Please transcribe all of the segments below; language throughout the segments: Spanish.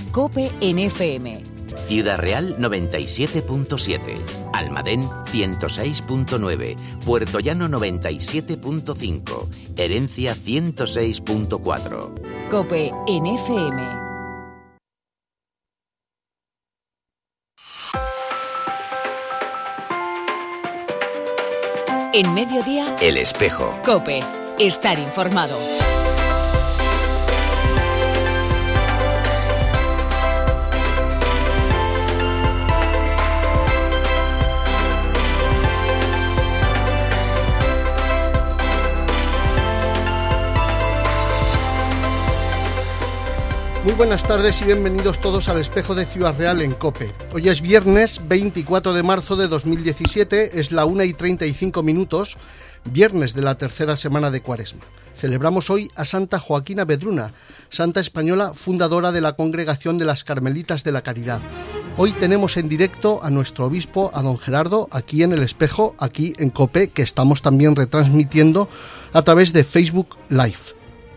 COPE en FM. Ciudad Real 97.7, Almadén 106.9, Puerto Llano 97.5, Herencia 106.4. COPE en FM. En Mediodía, El Espejo. COPE. Estar informado. Muy buenas tardes y bienvenidos todos al Espejo de Ciudad Real en COPE. Hoy es viernes 24 de marzo de 2017, es la 1:35, viernes de la tercera semana de Cuaresma. Celebramos hoy a Santa Joaquina Vedruna, santa española fundadora de la Congregación de las Carmelitas de la Caridad. Hoy tenemos en directo a nuestro obispo, a don Gerardo, aquí en el Espejo, aquí en COPE, que estamos también retransmitiendo a través de Facebook Live.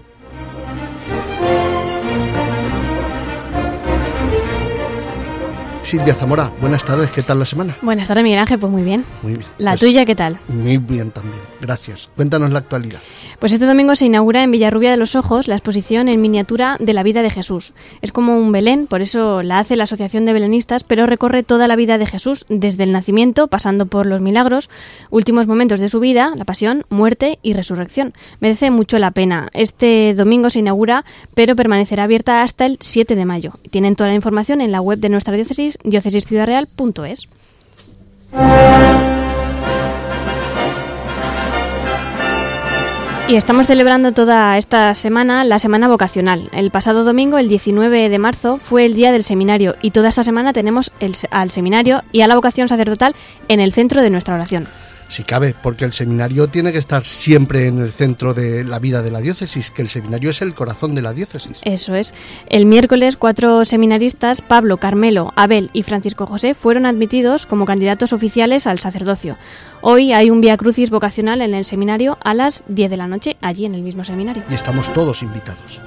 Silvia Zamora, buenas tardes, ¿qué tal la semana? Buenas tardes, Miguel Ángel, pues muy bien. Muy bien. ¿La tuya qué tal? Muy bien también, gracias. Cuéntanos la actualidad. Pues este domingo se inaugura en Villarrubia de los Ojos la exposición en miniatura de la vida de Jesús. Es como un Belén, por eso la hace la Asociación de Belenistas, pero recorre toda la vida de Jesús, desde el nacimiento, pasando por los milagros, últimos momentos de su vida, la pasión, muerte y resurrección. Merece mucho la pena. Este domingo se inaugura, pero permanecerá abierta hasta el 7 de mayo. Tienen toda la información en la web de nuestra diócesis, diócesisciudadreal.es. Y estamos celebrando toda esta semana la Semana Vocacional. El pasado domingo, el 19 de marzo, fue el día del seminario y toda esta semana tenemos al seminario y a la vocación sacerdotal en el centro de nuestra oración. Si cabe, porque el seminario tiene que estar siempre en el centro de la vida de la diócesis, que el seminario es el corazón de la diócesis. Eso es. El miércoles, 4 seminaristas, Pablo, Carmelo, Abel y Francisco José, fueron admitidos como candidatos oficiales al sacerdocio. Hoy hay un Vía Crucis vocacional en el seminario a las 10 de la noche, allí en el mismo seminario. Y estamos todos invitados.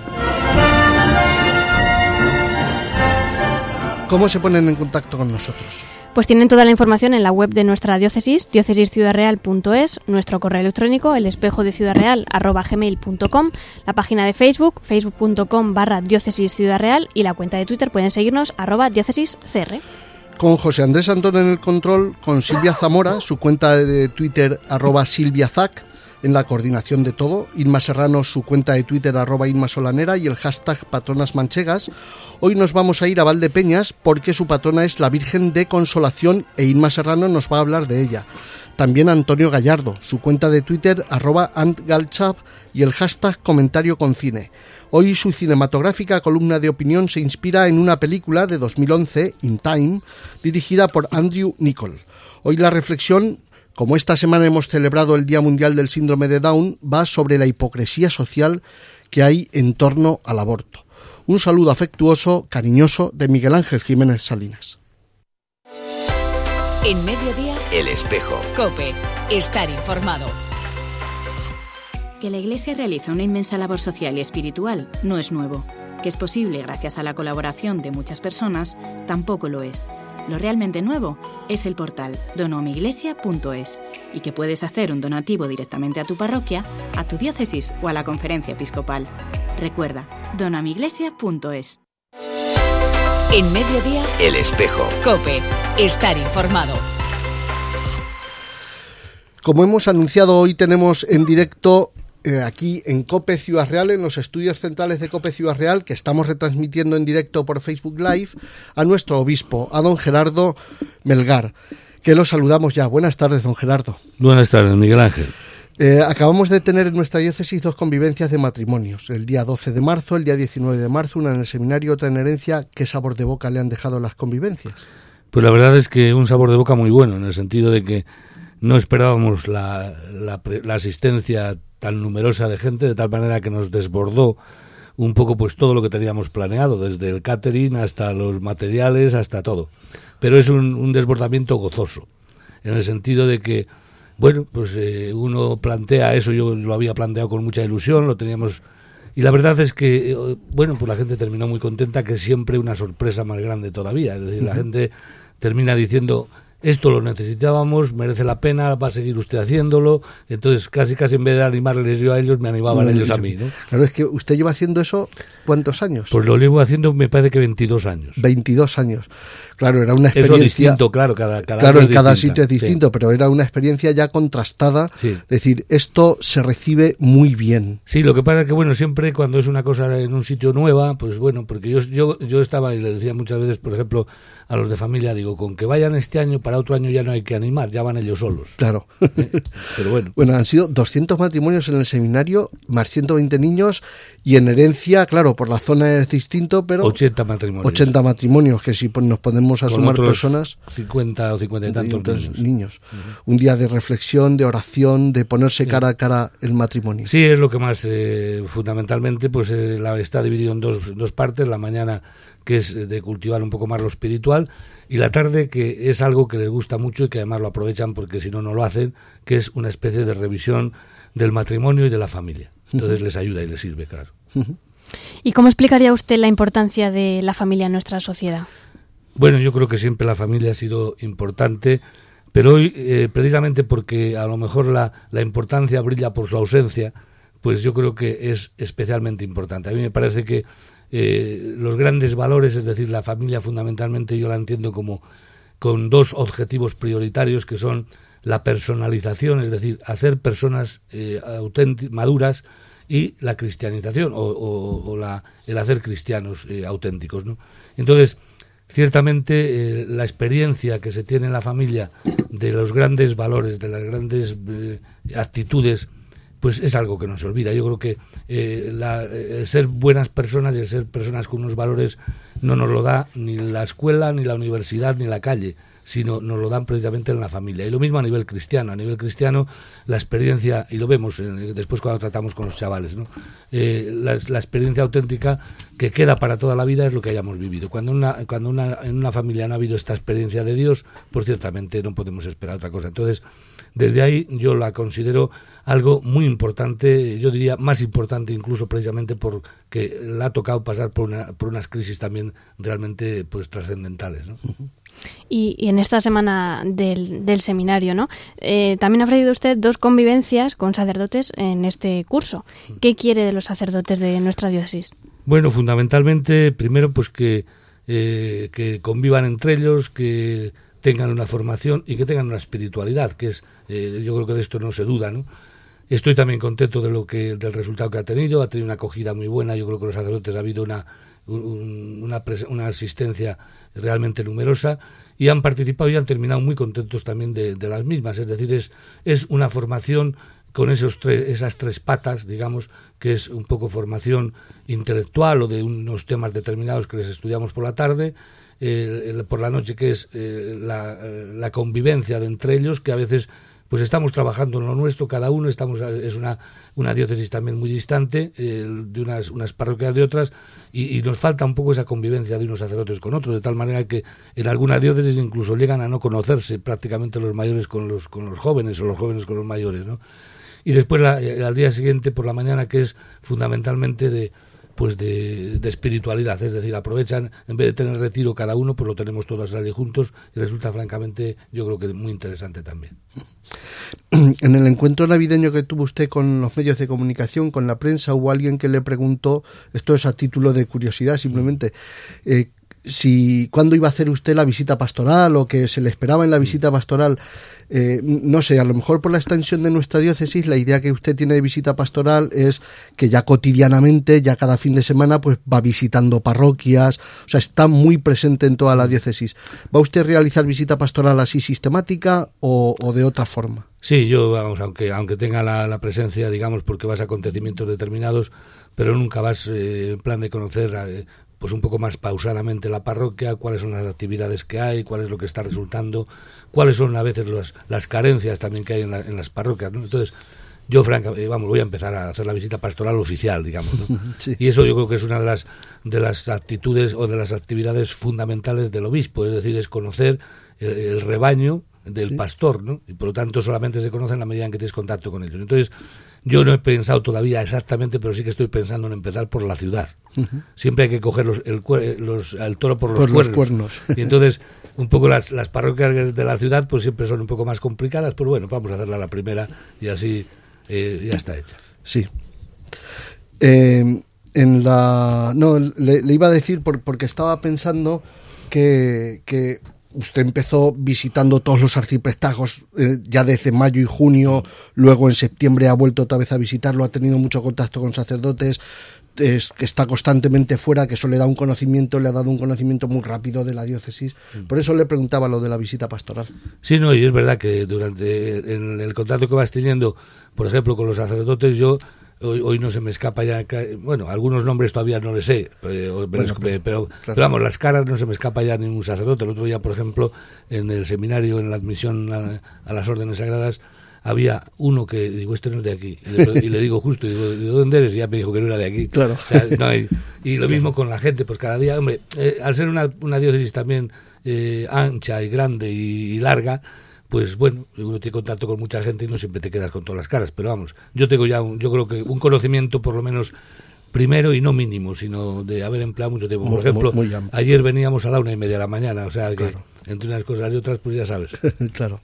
¿Cómo se ponen en contacto con nosotros? Pues tienen toda la información en la web de nuestra diócesis, diócesisciudadreal.es, nuestro correo electrónico, elespejodeciudadreal@gmail.com, la página de Facebook, facebook.com/diócesisciudadreal y la cuenta de Twitter, pueden seguirnos @diócesiscr. Con José Andrés Antón en el control, con Silvia Zamora, su cuenta de Twitter @silviazac, en la coordinación de todo, Inma Serrano, su cuenta de Twitter @InmaSolanera y el hashtag Patronas Manchegas. Hoy nos vamos a ir a Valdepeñas porque su patrona es la Virgen de Consolación e Inma Serrano nos va a hablar de ella. También Antonio Gallardo, su cuenta de Twitter @antgalchap y el hashtag Comentario con Cine. Hoy su cinematográfica columna de opinión se inspira en una película de 2011, In Time, dirigida por Andrew Niccol. Hoy la reflexión, como esta semana hemos celebrado el Día Mundial del Síndrome de Down, va sobre la hipocresía social que hay en torno al aborto. Un saludo afectuoso, cariñoso, de Miguel Ángel Jiménez Salinas. En Mediodía, El Espejo. COPE. Estar informado. Que la Iglesia realiza una inmensa labor social y espiritual no es nuevo. Que es posible gracias a la colaboración de muchas personas tampoco lo es. Lo realmente nuevo es el portal donoamiglesia.es y que puedes hacer un donativo directamente a tu parroquia, a tu diócesis o a la conferencia episcopal. Recuerda, donoamiglesia.es. En Mediodía, El Espejo. COPE. Estar informado. Como hemos anunciado, hoy tenemos en directo aquí en COPE Ciudad Real, en los estudios centrales de COPE Ciudad Real, que estamos retransmitiendo en directo por Facebook Live, a nuestro obispo, a don Gerardo Melgar, que lo saludamos ya. Buenas tardes, don Gerardo. Buenas tardes, Miguel Ángel. Acabamos de tener en nuestra diócesis 2 convivencias de matrimonios, el día 12 de marzo, el día 19 de marzo, una en el seminario, otra en Herencia. ¿Qué sabor de boca le han dejado las convivencias? Pues la verdad es que un sabor de boca muy bueno, en el sentido de que no esperábamos la asistencia tan numerosa de gente, de tal manera que nos desbordó un poco pues todo lo que teníamos planeado, desde el catering hasta los materiales, hasta todo. Pero es un desbordamiento gozoso, en el sentido de que, bueno, pues uno plantea eso, yo lo había planteado con mucha ilusión, lo teníamos Y la verdad es que, bueno, pues la gente terminó muy contenta, que es siempre una sorpresa más grande todavía. Es decir, la gente termina diciendo, esto lo necesitábamos, merece la pena, va a seguir usted haciéndolo. Entonces, casi en vez de animarles yo a ellos, me animaban ellos a mí, ¿no? Claro, es que usted lleva haciendo eso, ¿cuántos años? Pues lo llevo haciendo, me parece que 22 años. 22 años. Claro, era una experiencia... Eso distinto, claro, cada en cada sitio es distinto, pero era una experiencia ya contrastada. Sí. Es decir, esto se recibe muy bien. Sí, lo que pasa es que, bueno, siempre cuando es una cosa en un sitio nueva, pues bueno, porque yo estaba, y le decía muchas veces, por ejemplo, a los de familia, digo, con que vayan este año, para otro año ya no hay que animar, ya van ellos solos. Claro. Pero bueno. Bueno, han sido 200 matrimonios en el seminario, más 120 niños, y en herencia, claro, por la zona es distinto, pero... 80 matrimonios. 80 matrimonios, que si nos podemos a sumar personas... 50 o 50 y tantos niños. Un día de reflexión, de oración, de ponerse cara a cara el matrimonio. Sí, es lo que más, fundamentalmente, pues está dividido en dos partes, la mañana, que es de cultivar un poco más lo espiritual, y la tarde, que es algo que les gusta mucho y que además lo aprovechan porque si no, no lo hacen, que es una especie de revisión del matrimonio y de la familia. Entonces les ayuda y les sirve, claro. ¿Y cómo explicaría usted la importancia de la familia en nuestra sociedad? Bueno, yo creo que siempre la familia ha sido importante, pero hoy, precisamente porque a lo mejor la importancia brilla por su ausencia, pues yo creo que es especialmente importante. A mí me parece que los grandes valores, es decir, la familia fundamentalmente yo la entiendo como con dos objetivos prioritarios, que son la personalización, es decir, hacer personas maduras, y la cristianización o el hacer cristianos auténticos, ¿no? Entonces, ciertamente la experiencia que se tiene en la familia de los grandes valores, de las grandes actitudes, pues es algo que no se olvida. Yo creo que el ser buenas personas y el ser personas con unos valores no nos lo da ni la escuela, ni la universidad, ni la calle, sino nos lo dan precisamente en la familia. Y lo mismo a nivel cristiano. A nivel cristiano, la experiencia, y lo vemos después cuando tratamos con los chavales, ¿no? La experiencia auténtica que queda para toda la vida es lo que hayamos vivido. Cuando en una familia no ha habido esta experiencia de Dios, pues ciertamente no podemos esperar otra cosa. Entonces, desde ahí yo la considero algo muy importante, yo diría más importante incluso precisamente porque le ha tocado pasar por unas crisis también realmente pues trascendentales, ¿no? Y en esta semana del seminario, ¿no? También ha ofrecido usted 2 convivencias con sacerdotes en este curso. ¿Qué quiere de los sacerdotes de nuestra diócesis? Bueno, fundamentalmente, primero, pues que convivan entre ellos, que tengan una formación y que tengan una espiritualidad, que es, yo creo que de esto no se duda, ¿no? Estoy también contento del resultado que ha tenido una acogida muy buena. Yo creo que los sacerdotes ha habido una asistencia realmente numerosa y han participado y han terminado muy contentos también de las mismas. Es decir, es una formación con esas 3 patas, digamos, que es un poco formación intelectual o de unos temas determinados que les estudiamos por la tarde, por la noche, que es la convivencia de entre ellos, que a veces pues estamos trabajando en lo nuestro, cada uno es una diócesis también muy distante de unas parroquias de otras, y nos falta un poco esa convivencia de unos sacerdotes con otros, de tal manera que en algunas diócesis incluso llegan a no conocerse prácticamente los mayores con los jóvenes o los jóvenes con los mayores, ¿no? Y después al día siguiente por la mañana, que es fundamentalmente de espiritualidad, es decir, aprovechan, en vez de tener retiro cada uno, pues lo tenemos todos allí juntos, y resulta francamente, yo creo que muy interesante también. En el encuentro navideño que tuvo usted con los medios de comunicación, con la prensa, hubo alguien que le preguntó, esto es a título de curiosidad simplemente, cuándo iba a hacer usted la visita pastoral o que se le esperaba en la visita pastoral. No sé, a lo mejor por la extensión de nuestra diócesis, la idea que usted tiene de visita pastoral es que ya cotidianamente, ya cada fin de semana, pues va visitando parroquias, o sea, está muy presente en toda la diócesis. ¿Va usted a realizar visita pastoral así sistemática o de otra forma? Sí, yo, vamos, aunque tenga la presencia, digamos, porque vas a acontecimientos determinados, pero nunca vas en plan de conocer pues un poco más pausadamente la parroquia, cuáles son las actividades que hay, cuál es lo que está resultando, cuáles son a veces las carencias también que hay en las parroquias, ¿no? Entonces, yo francamente, voy a empezar a hacer la visita pastoral oficial, digamos, ¿no? Sí. Y eso yo creo que es una de las actitudes o de las actividades fundamentales del obispo, es decir, es conocer el rebaño, del pastor, ¿no? Y por lo tanto solamente se conocen en la medida en que tienes contacto con ellos. Entonces, yo no he pensado todavía exactamente, pero sí que estoy pensando en empezar por la ciudad. Siempre hay que coger al toro por los cuernos. Y entonces, un poco las parroquias de la ciudad pues siempre son un poco más complicadas, pero bueno, vamos a hacerla la primera y así ya está hecha. Sí. Le iba a decir porque estaba pensando que usted empezó visitando todos los arciprestazgos ya desde mayo y junio, luego en septiembre ha vuelto otra vez a visitarlo, ha tenido mucho contacto con sacerdotes, que está constantemente fuera, que eso le ha dado un conocimiento muy rápido de la diócesis. Por eso le preguntaba lo de la visita pastoral. Sí, no, y es verdad que en el contacto que vas teniendo, por ejemplo, con los sacerdotes, yo hoy no se me escapa ya, bueno, algunos nombres todavía no les sé, pero vamos, las caras no se me escapa ya ningún sacerdote. El otro día, por ejemplo, en el seminario, en la admisión a las órdenes sagradas, había uno que, digo, este no es de aquí, y le digo justo, digo, ¿de dónde eres? Y ya me dijo que no era de aquí. Claro. O sea, no hay, y lo mismo con la gente, pues cada día, hombre, al ser una diócesis también ancha y grande y larga, pues bueno, uno tiene contacto con mucha gente y no siempre te quedas con todas las caras, pero vamos, yo tengo ya yo creo que un conocimiento por lo menos primero y no mínimo, sino de haber empleado mucho tiempo. Por ejemplo, ayer veníamos a la 1:30 de la mañana, o sea que claro, entre unas cosas y otras, pues ya sabes. Claro.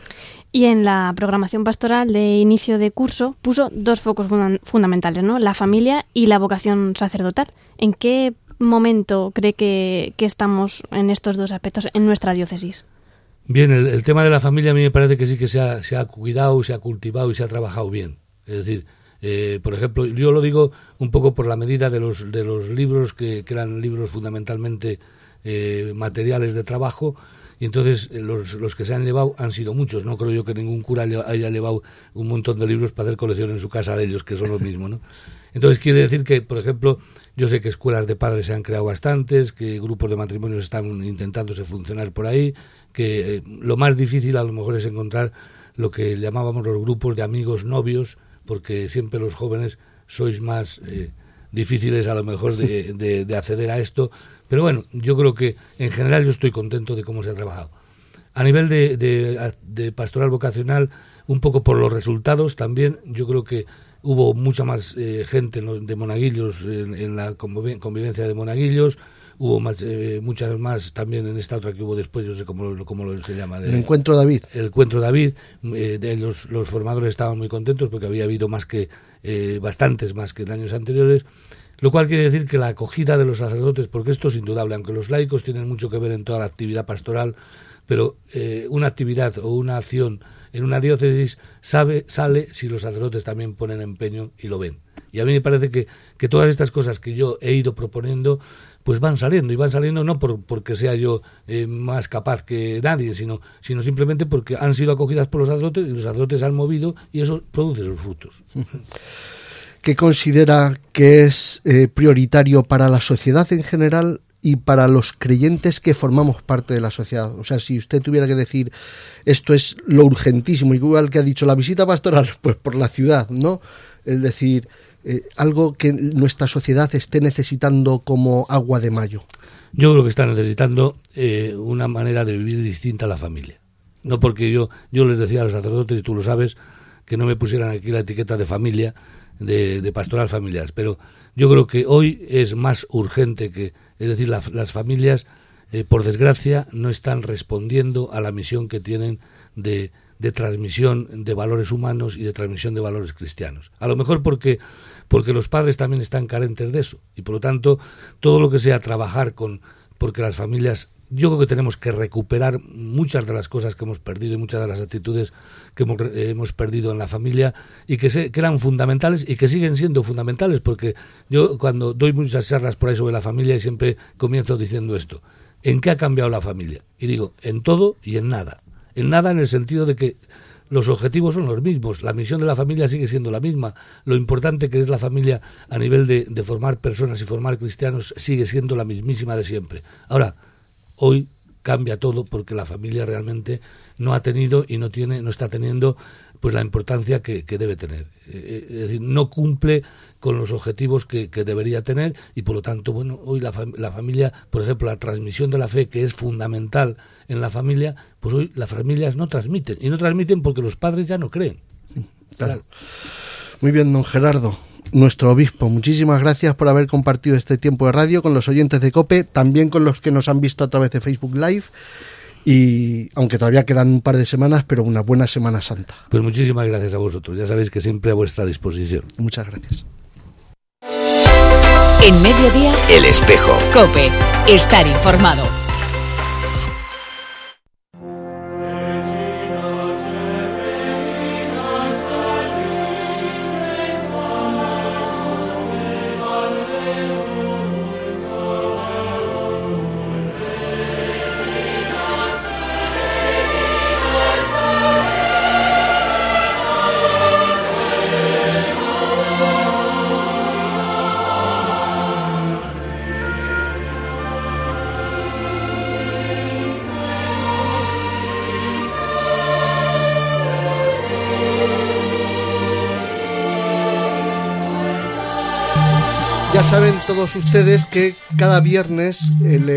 Y en la programación pastoral de inicio de curso puso dos focos fundamentales, ¿no? La familia y la vocación sacerdotal. ¿En qué momento cree que estamos en estos dos aspectos en nuestra diócesis? Bien, el tema de la familia a mí me parece que sí que se ha cuidado, se ha cultivado y se ha trabajado bien. Es decir, por ejemplo, yo lo digo un poco por la medida de los libros que eran libros fundamentalmente materiales de trabajo, y entonces los que se han llevado han sido muchos. No creo yo que ningún cura haya llevado un montón de libros para hacer colección en su casa de ellos, que son lo mismo, ¿no? Entonces quiere decir que, por ejemplo, yo sé que escuelas de padres se han creado bastantes, que grupos de matrimonios están intentándose funcionar por ahí, que lo más difícil a lo mejor es encontrar lo que llamábamos los grupos de amigos novios, porque siempre los jóvenes sois más difíciles a lo mejor de acceder a esto, pero bueno, yo creo que en general yo estoy contento de cómo se ha trabajado. A nivel de pastoral vocacional, un poco por los resultados también, yo creo que hubo mucha más gente de monaguillos en la convivencia de monaguillos. Hubo muchas más también en esta otra que hubo después, yo sé cómo se llama. El Encuentro David. El Encuentro David. Los formadores estaban muy contentos porque había habido bastantes más que en años anteriores, lo cual quiere decir que la acogida de los sacerdotes, porque esto es indudable, aunque los laicos tienen mucho que ver en toda la actividad pastoral, pero una actividad o una acción en una diócesis sale si los sacerdotes también ponen empeño y lo ven. Y a mí me parece que todas estas cosas que yo he ido proponiendo pues van saliendo no porque sea yo más capaz que nadie, sino simplemente porque han sido acogidas por los sacerdotes y los sacerdotes han movido y eso produce sus frutos. ¿Qué considera que es prioritario para la sociedad en general y para los creyentes que formamos parte de la sociedad? O sea, si usted tuviera que decir esto es lo urgentísimo, igual que ha dicho la visita pastoral, pues por la ciudad, ¿no? Es decir, algo que nuestra sociedad esté necesitando como agua de mayo. Yo creo que está necesitando una manera de vivir distinta a la familia. No porque yo les decía a los sacerdotes, y tú lo sabes, que no me pusieran aquí la etiqueta de familia, de pastoral familiar, pero yo creo que hoy es más urgente es decir, las familias, por desgracia, no están respondiendo a la misión que tienen de transmisión de valores humanos y de transmisión de valores cristianos. A lo mejor porque los padres también están carentes de eso, y por lo tanto, todo lo que sea trabajar porque las familias, yo creo que tenemos que recuperar muchas de las cosas que hemos perdido y muchas de las actitudes que hemos perdido en la familia y que eran fundamentales y que siguen siendo fundamentales, porque yo cuando doy muchas charlas por ahí sobre la familia y siempre comienzo diciendo esto: ¿en qué ha cambiado la familia? Y digo, en todo y en nada. En nada en el sentido de que los objetivos son los mismos, la misión de la familia sigue siendo la misma, lo importante que es la familia a nivel de formar personas y formar cristianos sigue siendo la mismísima de siempre. Ahora, hoy cambia todo porque la familia realmente no ha tenido y no está teniendo pues la importancia que debe tener. Es decir, no cumple con los objetivos que debería tener, y por lo tanto, bueno, hoy la familia, por ejemplo, la transmisión de la fe, que es fundamental en la familia, pues hoy las familias no transmiten, y no transmiten porque los padres ya no creen. Claro. Muy bien, don Gerardo, nuestro obispo, muchísimas gracias por haber compartido este tiempo de radio con los oyentes de COPE, también con los que nos han visto a través de Facebook Live, y aunque todavía quedan un par de semanas, pero una buena Semana Santa. Pues muchísimas gracias a vosotros, ya sabéis que siempre a vuestra disposición. Muchas gracias. En Mediodía, El Espejo. COPE. Estar informado. Ya saben todos ustedes que cada viernes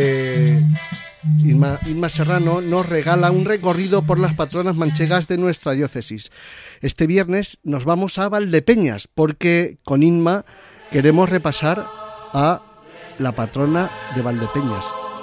Inma Serrano nos regala un recorrido por las patronas manchegas de nuestra diócesis. Este viernes nos vamos a Valdepeñas porque con Inma queremos repasar a la patrona de Valdepeñas.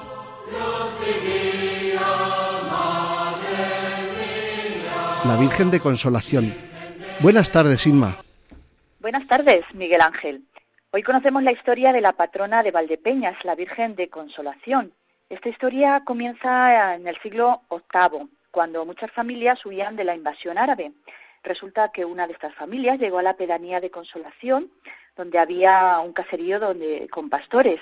La Virgen de Consolación. Buenas tardes, Inma. Buenas tardes, Miguel Ángel. Hoy conocemos la historia de la patrona de Valdepeñas, la Virgen de Consolación. Esta historia comienza en el siglo VIII, cuando muchas familias huían de la invasión árabe. Resulta que una de estas familias llegó a la pedanía de Consolación, donde había un caserío con pastores,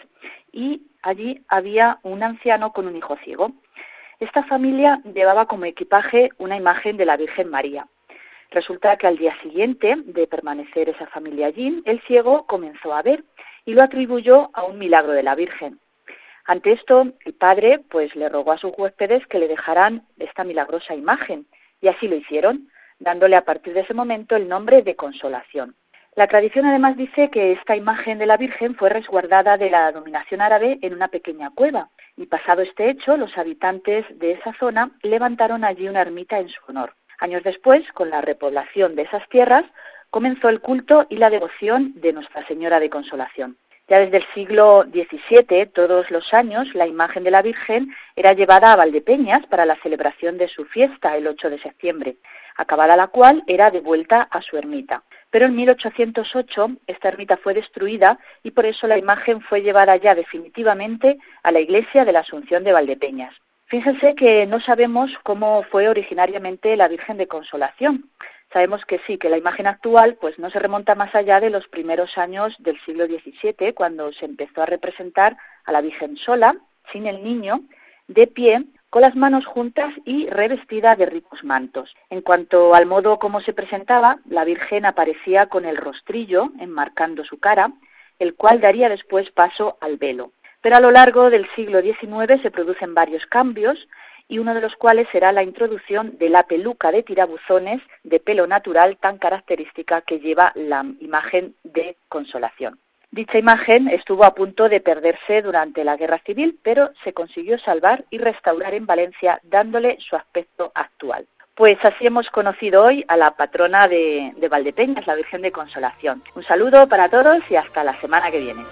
y allí había un anciano con un hijo ciego. Esta familia llevaba como equipaje una imagen de la Virgen María. Resulta que al día siguiente de permanecer esa familia allí, el ciego comenzó a ver y lo atribuyó a un milagro de la Virgen. Ante esto, el padre pues le rogó a sus huéspedes que le dejaran esta milagrosa imagen, y así lo hicieron, dándole a partir de ese momento el nombre de Consolación. La tradición además dice que esta imagen de la Virgen fue resguardada de la dominación árabe en una pequeña cueva, y pasado este hecho, los habitantes de esa zona levantaron allí una ermita en su honor. Años después, con la repoblación de esas tierras, comenzó el culto y la devoción de Nuestra Señora de Consolación. Ya desde el siglo XVII, todos los años, la imagen de la Virgen era llevada a Valdepeñas para la celebración de su fiesta, el 8 de septiembre, acabada la cual era devuelta a su ermita. Pero en 1808 esta ermita fue destruida y por eso la imagen fue llevada ya definitivamente a la iglesia de la Asunción de Valdepeñas. Fíjense que no sabemos cómo fue originariamente la Virgen de Consolación. Sabemos que sí, que la imagen actual pues no se remonta más allá de los primeros años del siglo XVII, cuando se empezó a representar a la Virgen sola, sin el niño, de pie, con las manos juntas y revestida de ricos mantos. En cuanto al modo como se presentaba, la Virgen aparecía con el rostrillo enmarcando su cara, el cual daría después paso al velo. Pero a lo largo del siglo XIX se producen varios cambios, y uno de los cuales será la introducción de la peluca de tirabuzones de pelo natural tan característica que lleva la imagen de Consolación. Dicha imagen estuvo a punto de perderse durante la Guerra Civil, pero se consiguió salvar y restaurar en Valencia, dándole su aspecto actual. Pues así hemos conocido hoy a la patrona de Valdepeñas, la Virgen de Consolación. Un saludo para todos y hasta la semana que viene.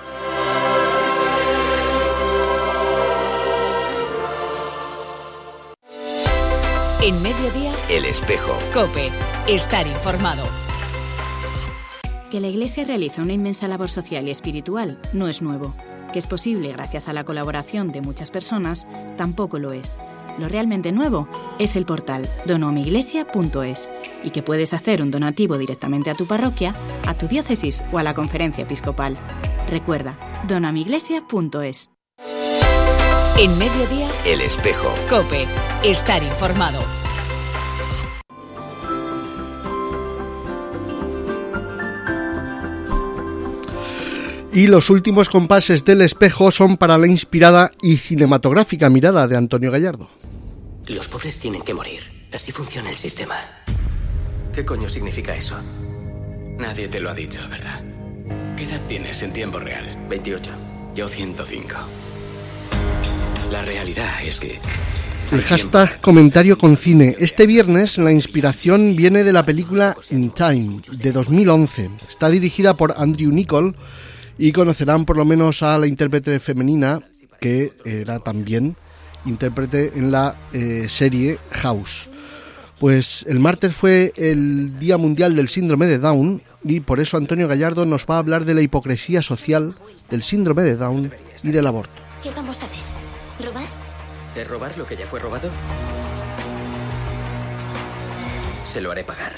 En Mediodía, El Espejo. COPE. Estar informado. Que la Iglesia realiza una inmensa labor social y espiritual no es nuevo. Que es posible gracias a la colaboración de muchas personas tampoco lo es. Lo realmente nuevo es el portal donoamiglesia.es y que puedes hacer un donativo directamente a tu parroquia, a tu diócesis o a la conferencia episcopal. Recuerda, donoamiglesia.es. En Mediodía, El Espejo. COPE. Estar informado. Y los últimos compases del Espejo son para la inspirada y cinematográfica mirada de Antonio Gallardo. Los pobres tienen que morir. Así funciona el sistema. ¿Qué coño significa eso? Nadie te lo ha dicho, ¿verdad? ¿Qué edad tienes en tiempo real? 28. Yo 105. La realidad es que... El hashtag comentario con cine. Este viernes la inspiración viene de la película In Time, de 2011. Está dirigida por Andrew Niccol y conocerán por lo menos a la intérprete femenina, que era también intérprete en la serie House. Pues el martes fue el Día Mundial del Síndrome de Down y por eso Antonio Gallardo nos va a hablar de la hipocresía social, del síndrome de Down y del aborto. ¿Qué vamos a hacer? ¿Robar? ¿Es robar lo que ya fue robado? Se lo haré pagar.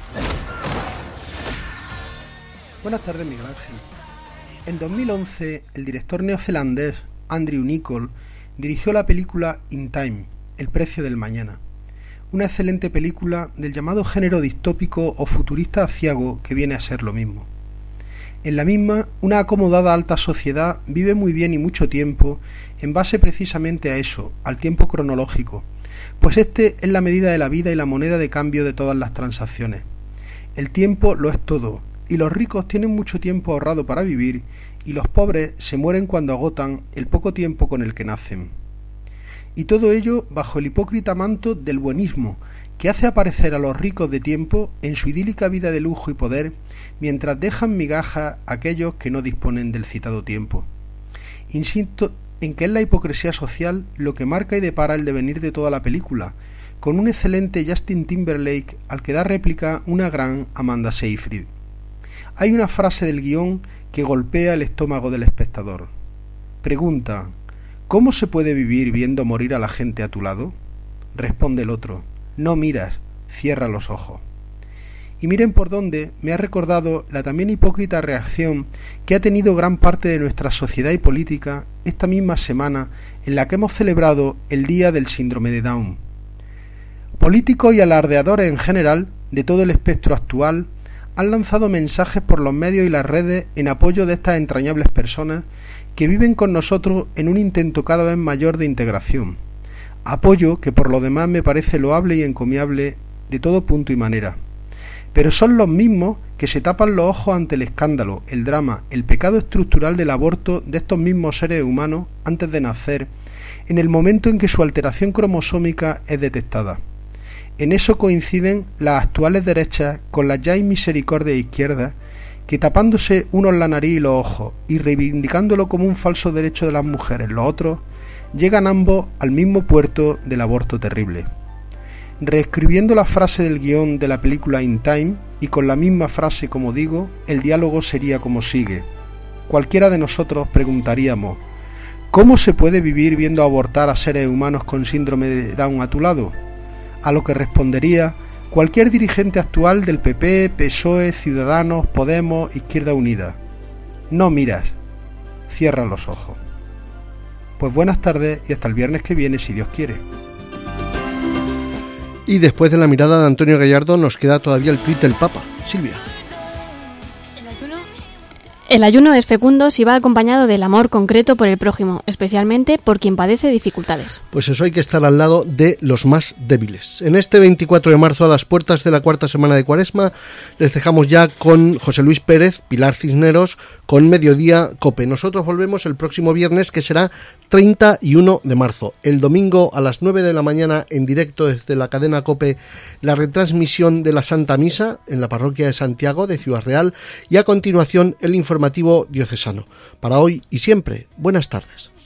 Buenas tardes, Miguel Ángel. En 2011, el director neozelandés Andrew Niccol dirigió la película In Time, El precio del mañana. Una excelente película del llamado género distópico o futurista aciago que viene a ser lo mismo. En la misma, una acomodada alta sociedad vive muy bien y mucho tiempo en base precisamente a eso, al tiempo cronológico, pues este es la medida de la vida y la moneda de cambio de todas las transacciones. El tiempo lo es todo, y los ricos tienen mucho tiempo ahorrado para vivir, y los pobres se mueren cuando agotan el poco tiempo con el que nacen. Y todo ello bajo el hipócrita manto del buenismo, que hace aparecer a los ricos de tiempo en su idílica vida de lujo y poder, mientras dejan migajas a aquellos que no disponen del citado tiempo. Insisto en que es la hipocresía social lo que marca y depara el devenir de toda la película, con un excelente Justin Timberlake al que da réplica una gran Amanda Seyfried. Hay una frase del guión que golpea el estómago del espectador. Pregunta: ¿cómo se puede vivir viendo morir a la gente a tu lado? Responde el otro: no miras, cierra los ojos. Y miren por dónde me ha recordado la también hipócrita reacción que ha tenido gran parte de nuestra sociedad y política esta misma semana en la que hemos celebrado el Día del Síndrome de Down. Políticos y alardeadores en general, de todo el espectro actual, han lanzado mensajes por los medios y las redes en apoyo de estas entrañables personas que viven con nosotros en un intento cada vez mayor de integración. Apoyo que por lo demás me parece loable y encomiable de todo punto y manera. Pero son los mismos que se tapan los ojos ante el escándalo, el drama, el pecado estructural del aborto de estos mismos seres humanos antes de nacer, en el momento en que su alteración cromosómica es detectada. En eso coinciden las actuales derechas con las ya inmisericordias izquierdas, que tapándose unos la nariz y los ojos y reivindicándolo como un falso derecho de las mujeres, los otros, llegan ambos al mismo puerto del aborto terrible. Reescribiendo la frase del guión de la película In Time, y con la misma frase como digo, el diálogo sería como sigue. Cualquiera de nosotros preguntaríamos: ¿cómo se puede vivir viendo abortar a seres humanos con síndrome de Down a tu lado? A lo que respondería cualquier dirigente actual del PP, PSOE, Ciudadanos, Podemos, Izquierda Unida: no miras, cierra los ojos. Pues buenas tardes y hasta el viernes que viene, si Dios quiere. Y después de la mirada de Antonio Gallardo nos queda todavía el tuit del Papa. Silvia. El ayuno es fecundo si va acompañado del amor concreto por el prójimo, especialmente por quien padece dificultades. Pues eso, hay que estar al lado de los más débiles. En este 24 de marzo, a las puertas de la cuarta semana de Cuaresma, les dejamos ya con José Luis Pérez, Pilar Cisneros, con Mediodía COPE. Nosotros volvemos el próximo viernes, que será 31 de marzo. El domingo a las 9 de la mañana, en directo desde la cadena COPE, la retransmisión de la Santa Misa en la parroquia de Santiago de Ciudad Real, y a continuación el informativo diocesano. Para hoy y siempre, buenas tardes.